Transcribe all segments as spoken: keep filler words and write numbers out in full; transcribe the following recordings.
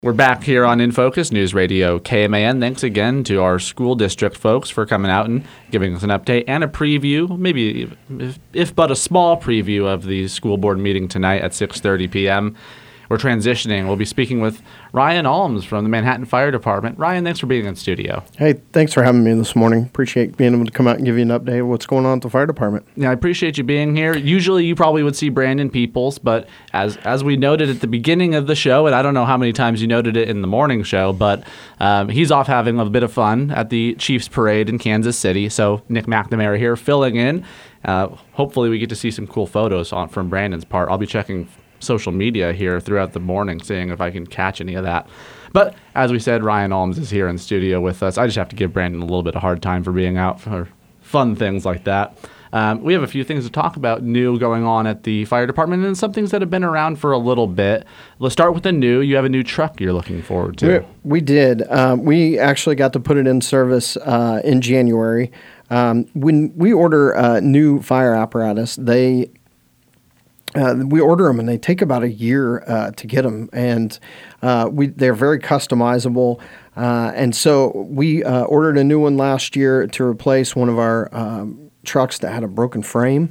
We're back here on In Focus News Radio K M A N. Thanks again to our school district folks for coming out and giving us an update and a preview, maybe if, if but a small preview of the school board meeting tonight at six thirty p.m. We're transitioning. We'll be speaking with Ryan Alms from the Manhattan Fire Department. Ryan, thanks for being in studio. Hey, thanks for having me this morning. Appreciate being able to come out and give you an update of what's going on at the fire department. Yeah, I appreciate you being here. Usually you probably would see Brandon Peoples, but as as we noted at the beginning of the show, and I don't know how many times you noted it in the morning show, but um, he's off having a bit of fun at the Chiefs Parade in Kansas City. So Nick McNamara here filling in. Uh, hopefully we get to see some cool photos on from Brandon's part. I'll be checking social media here throughout the morning, seeing if I can catch any of that. But as we said, Ryan Alms is here in studio with us. I just have to give Brandon a little bit of hard time for being out for fun things like that. Um, we have a few things to talk about new going on at the fire department and some things that have been around for a little bit. Let's start with the new. You have a new truck you're looking forward to. We, we did. Um, we actually got to put it in service uh, in January. Um, when we order uh, new fire apparatus, they Uh, we order them and they take about a year uh, to get them, and uh, we they're very customizable. Uh, and so we uh, ordered a new one last year to replace one of our um, trucks that had a broken frame.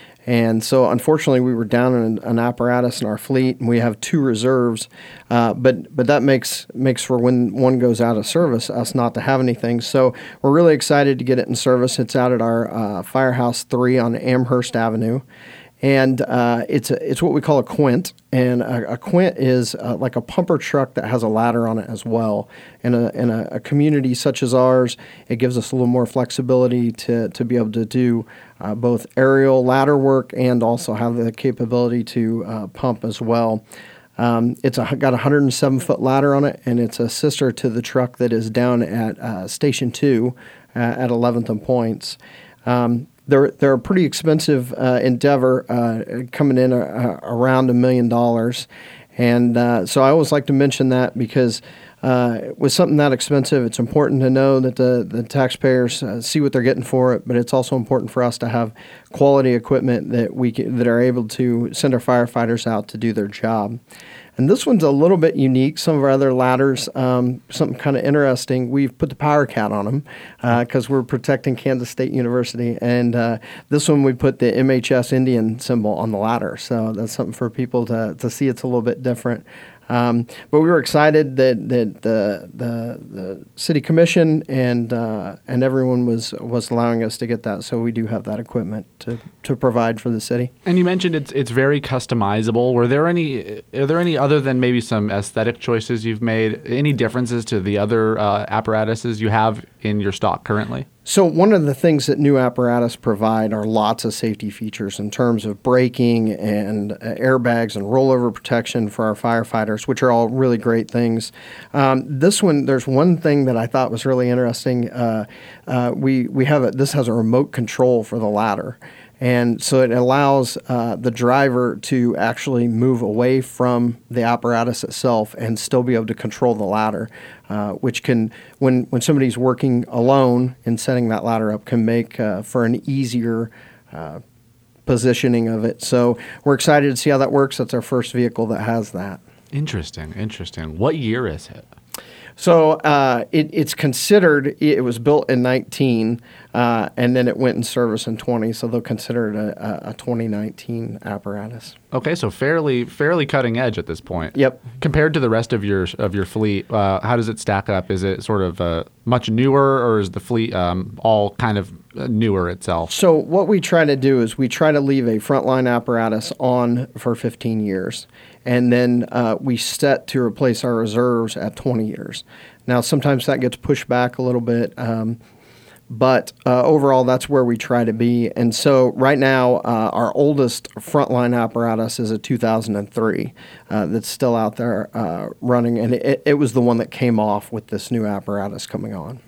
And so unfortunately we were down in an, an apparatus in our fleet, and we have two reserves. Uh, but but that makes makes for when one goes out of service, us not to have anything. So we're really excited to get it in service. It's out at our uh, Firehouse three on Amherst Avenue. And uh, it's a, it's what we call a quint, and a, a quint is uh, like a pumper truck that has a ladder on it as well. In a in a, a community such as ours, it gives us a little more flexibility to to be able to do uh, both aerial ladder work and also have the capability to uh, pump as well. Um, it's a, got a one hundred seven foot ladder on it, and it's a sister to the truck that is down at uh, Station two uh, at eleventh and Points. Um, They're they're a pretty expensive uh, endeavor, uh, coming in uh, around a million dollars, and uh, so I always like to mention that because uh, with something that expensive, it's important to know that the the taxpayers uh, see what they're getting for it. But it's also important for us to have quality equipment that we can, that are able to send our firefighters out to do their job. And this one's a little bit unique. Some of our other ladders, um, something kind of interesting, we've put the Power Cat on them because uh, we're protecting Kansas State University. And uh, this one, we put the M H S Indian symbol on the ladder. So that's something for people to, to see. It's a little bit different. Um, but we were excited that, that the, the the city commission and uh, and everyone was was allowing us to get that. So we do have that equipment to, to provide for the city. And you mentioned it's it's very customizable. Were there any are there any other than maybe some aesthetic choices you've made? Any differences to the other uh, apparatuses you have in your stock currently? So one of the things that new apparatus provide are lots of safety features in terms of braking and uh, airbags and rollover protection for our firefighters, which are all really great things. Um, this one, there's one thing that I thought was really interesting. Uh, uh, we we have a, this has a remote control for the ladder. And so it allows uh, the driver to actually move away from the apparatus itself and still be able to control the ladder, uh, which can, when, when somebody's working alone and setting that ladder up, can make uh, for an easier uh, positioning of it. So we're excited to see how that works. That's our first vehicle that has that. Interesting, interesting. What year is it? So uh, it, it's considered, it was built in nineteen, uh, and then it went in service in twenty, so they'll consider it a, a twenty nineteen apparatus. Okay, so fairly fairly cutting edge at this point. Yep. Compared to the rest of your of your fleet, uh, how does it stack up? Is it sort of uh, much newer, or is the fleet um, all kind of newer itself? So what we try to do is we try to leave a frontline apparatus on for fifteen years. And then uh, we set to replace our reserves at twenty years. Now, sometimes that gets pushed back a little bit, um, but uh, overall, that's where we try to be. And so right now, uh, our oldest frontline apparatus is a two thousand three uh, that's still out there uh, running, and it, it was the one that came off with this new apparatus coming on.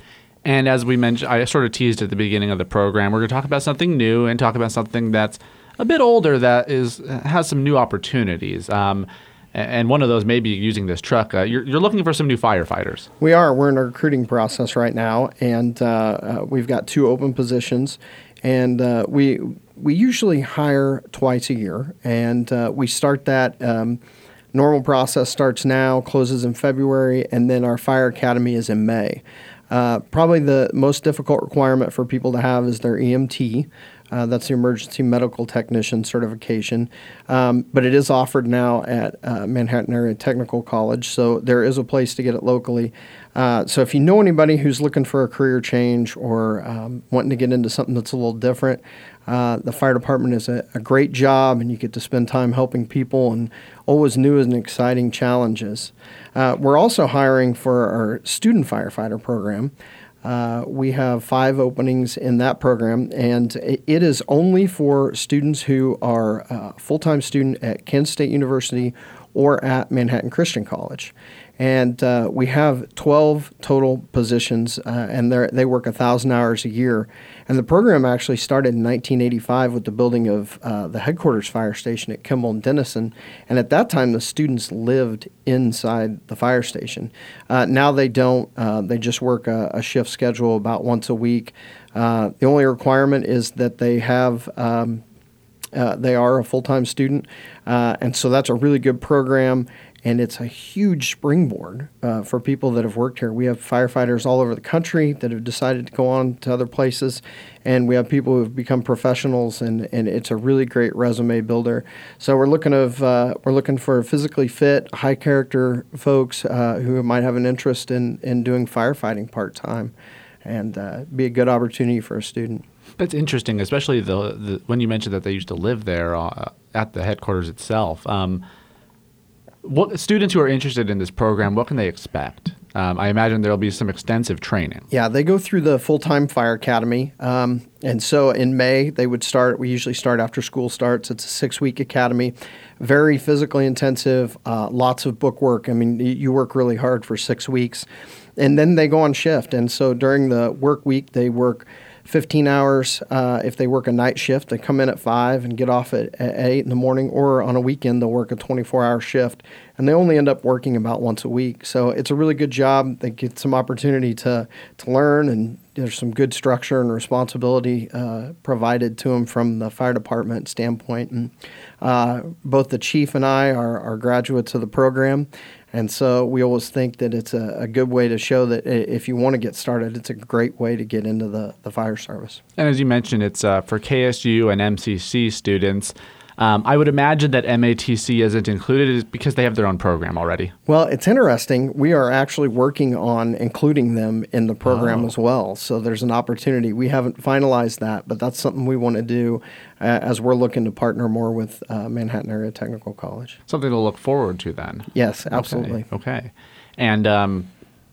And as we mentioned, I sort of teased at the beginning of the program, we're going to talk about something new and talk about something that's a bit older that is has some new opportunities. Um, and one of those may be using this truck. Uh, you're, you're looking for some new firefighters. We are. We're in a recruiting process right now, and uh, uh, we've got two open positions. And uh, we we usually hire twice a year, and uh, we start that um, Normal process starts now, closes in February, and then our fire academy is in May. Uh, probably the most difficult requirement for people to have is their E M T. Uh, that's the Emergency Medical Technician certification. Um, but it is offered now at uh, Manhattan Area Technical College, so there is a place to get it locally. Uh, so if you know anybody who's looking for a career change or um, wanting to get into something that's a little different, uh, the fire department is a, a great job, and you get to spend time helping people and always new and exciting challenges. Uh, we're also hiring for our student firefighter program. Uh, we have five openings in that program, and it is only for students who are a full-time student at Kansas State University or at Manhattan Christian College. And uh, we have twelve total positions, uh, and they work one thousand hours a year. And the program actually started in nineteen eighty-five with the building of uh, the headquarters fire station at Kimball and Denison. And at that time, the students lived inside the fire station. Uh, now they don't. Uh, they just work a, a shift schedule about once a week. Uh, the only requirement is that they have um, uh, they are a full-time student, uh, and so that's a really good program. And it's a huge springboard uh, for people that have worked here. We have firefighters all over the country that have decided to go on to other places, and we have people who have become professionals, and, and it's a really great resume builder. So we're looking of uh, we're looking for physically fit, high character folks uh, who might have an interest in, in doing firefighting part time, and uh, be a good opportunity for a student. That's interesting, especially the, the when you mentioned that they used to live there uh, at the headquarters itself. Um, What students who are interested in this program, what can they expect? Um, I imagine there will be some extensive training. Yeah, they go through the full-time fire academy. Um, and so in May, they would start, we usually start after school starts. It's a six-week academy, very physically intensive, uh, lots of book work. I mean, you work really hard for six weeks. And then they go on shift. And so during the work week, they work fifteen hours. Uh, if they work a night shift, they come in at five and get off at, at eight in the morning, or on a weekend, they'll work a twenty-four hour shift, and they only end up working about once a week. So it's a really good job. They get some opportunity to, to learn, and there's some good structure and responsibility uh, provided to them from the fire department standpoint. And uh, both the chief and I are, are graduates of the program. And so we always think that it's a, a good way to show that if you want to get started, it's a great way to get into the, the fire service. And as you mentioned, it's uh, for K S U and M C C students. Um, I would imagine that M A T C isn't included because they have their own program already. Well, it's interesting. We are actually working on including them in the program oh. as well. So there's an opportunity. We haven't finalized that, but that's something we want to do uh, as we're looking to partner more with uh, Manhattan Area Technical College. Something to look forward to then. Yes, absolutely. Okay. okay. And um,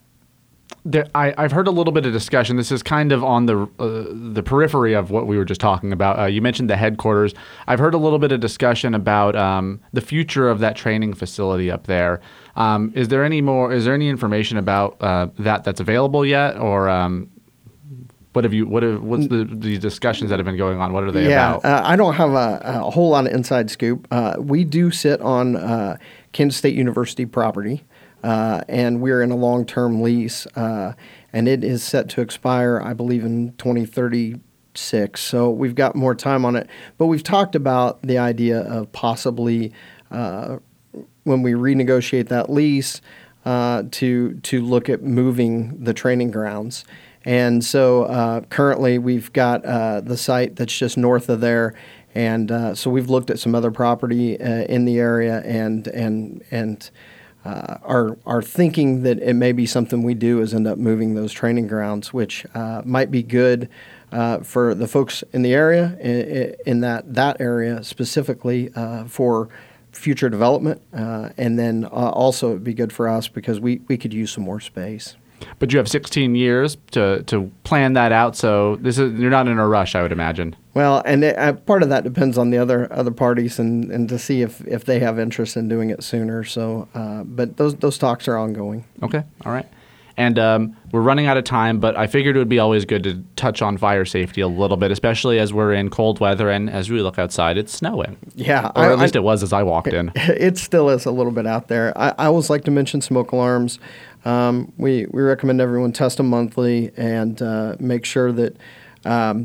there, I, I've heard a little bit of discussion. This is kind of on the uh, the periphery of what we were just talking about. Uh, you mentioned the headquarters. I've heard a little bit of discussion about um, the future of that training facility up there. Um, is there any more? Is there any information about uh, that that's available yet, or um, what have you? What have, what's the the discussions that have been going on? What are they yeah, about? Uh, I don't have a, a whole lot of inside scoop. Uh, we do sit on uh, Kansas State University property. Uh, and we're in a long-term lease, uh, and it is set to expire, I believe, in twenty thirty-six. So we've got more time on it. But we've talked about the idea of possibly, uh, when we renegotiate that lease, uh, to to look at moving the training grounds. And so uh, currently we've got uh, the site that's just north of there. And uh, so we've looked at some other property uh, in the area, and and and. Uh, are are thinking that it may be something we do is end up moving those training grounds, which uh, might be good uh, for the folks in the area, in, in that that area specifically uh, for future development, uh, and then uh, also it'd be good for us because we, we could use some more space. But you have sixteen years to, to plan that out, so this is you're not in a rush, I would imagine. Well, and it, uh, part of that depends on the other other parties, and, and to see if, if they have interest in doing it sooner. So, uh, but those those talks are ongoing. Okay, all right. And um, we're running out of time, but I figured it would be always good to touch on fire safety a little bit, especially as we're in cold weather and as we look outside, it's snowing. Yeah. Or I, at least I, it was as I walked in. It still is a little bit out there. I, I always like to mention smoke alarms. Um, we, we recommend everyone test them monthly and uh, make sure that um,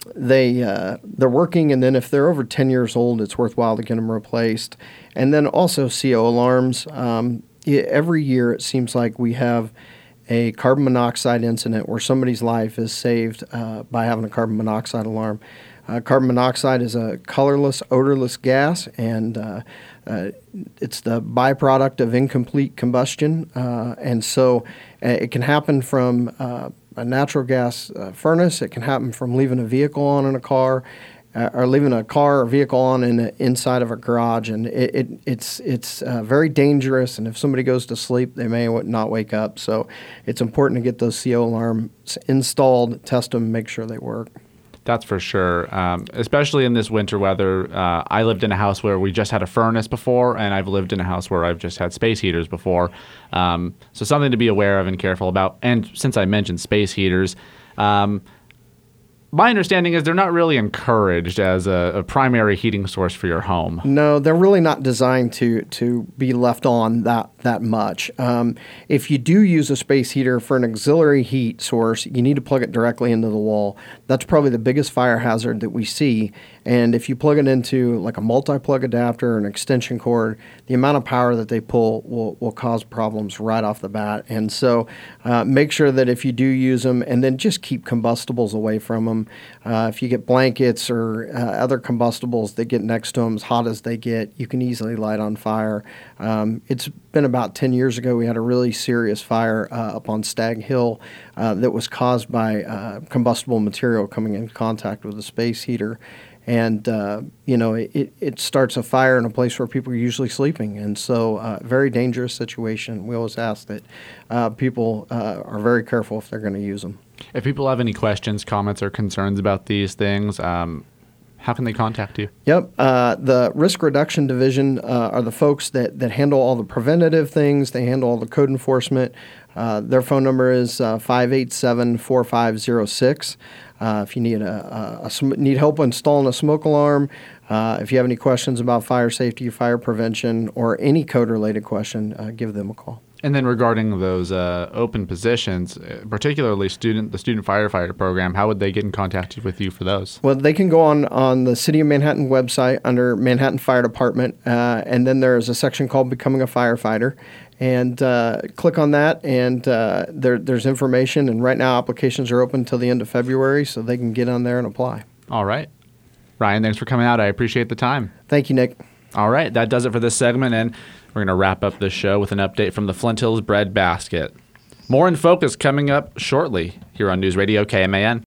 they uh, they're working, and then if they're over ten years old, it's worthwhile to get them replaced. And then also C O alarms. Um, every year, it seems like we have a carbon monoxide incident where somebody's life is saved uh, by having a carbon monoxide alarm. Uh, carbon monoxide is a colorless, odorless gas, and uh, uh, it's the byproduct of incomplete combustion. Uh, and so uh, it can happen from uh, a natural gas uh, furnace. It can happen from leaving a vehicle on in a car, uh, or leaving a car or vehicle on in a, inside of a garage. And it, it, it's it's uh, very dangerous. And if somebody goes to sleep, they may not wake up. So it's important to get those C O alarms installed, test them, make sure they work. That's for sure, um, especially in this winter weather. Uh, I lived in a house where we just had a furnace before, and I've lived in a house where I've just had space heaters before. Um, so something to be aware of and careful about. And since I mentioned space heaters, um, my understanding is they're not really encouraged as a, a primary heating source for your home. No, they're really not designed to to be left on that that much. Um, if you do use a space heater for an auxiliary heat source, you need to plug it directly into the wall. That's probably the biggest fire hazard that we see. And if you plug it into like a multi-plug adapter or an extension cord, the amount of power that they pull will, will cause problems right off the bat. And so uh, make sure that if you do use them, and then just keep combustibles away from them. Uh, if you get blankets or uh, other combustibles that get next to them, as hot as they get, you can easily light on fire. Um, it's been about ten years ago, we had a really serious fire uh, up on Stag Hill uh, that was caused by uh, combustible material coming in contact with a space heater. And, uh, you know, it, it starts a fire in a place where people are usually sleeping. And so uh, very dangerous situation. We always ask that uh, people uh, are very careful if they're going to use them. If people have any questions, comments, or concerns about these things, um, how can they contact you? Yep. Uh, the Risk Reduction Division uh, are the folks that, that handle all the preventative things. They handle all the code enforcement. Uh, their phone number is uh, five eight seven, four five zero six. Uh, if you need a, a, a sm- need help installing a smoke alarm, uh, if you have any questions about fire safety, fire prevention, or any code-related question, uh, give them a call. And then regarding those uh, open positions, uh, particularly student the student firefighter program, how would they get in contact with you for those? Well, they can go on, on the City of Manhattan website under Manhattan Fire Department, uh, and then there's a section called Becoming a Firefighter. And uh, click on that, and uh, there, there's information. And right now, applications are open until the end of February, so they can get on there and apply. All right. Ryan, thanks for coming out. I appreciate the time. Thank you, Nick. All right. That does it for this segment, and we're going to wrap up this show with an update from the Flint Hills Bread Basket. More in Focus coming up shortly here on News Radio K M A N.